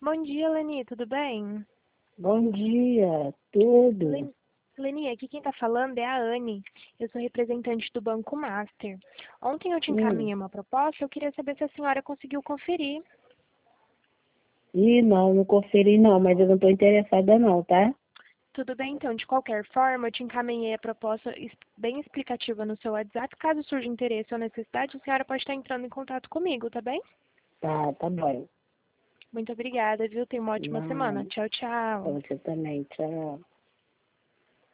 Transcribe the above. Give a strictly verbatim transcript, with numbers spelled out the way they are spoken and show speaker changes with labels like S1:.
S1: Bom dia, Leni, tudo bem?
S2: Bom dia, tudo?
S1: Len- Leni, aqui quem está falando é a Anne. Eu sou representante do Banco Master. Ontem eu te
S2: Hum.
S1: encaminhei uma proposta, eu queria saber se a senhora conseguiu conferir.
S2: Ih, não, não conferi não, mas eu não estou interessada não, tá?
S1: Tudo bem, então, de qualquer forma, eu te encaminhei a proposta es- bem explicativa no seu WhatsApp. Caso surja interesse ou necessidade, a senhora pode estar entrando em contato comigo, tá bem?
S2: Tá, tá bom.
S1: Muito obrigada, viu? Tenha uma ótima semana.
S2: Não,
S1: Tchau,
S2: pra
S1: tchau.
S2: você também, tchau.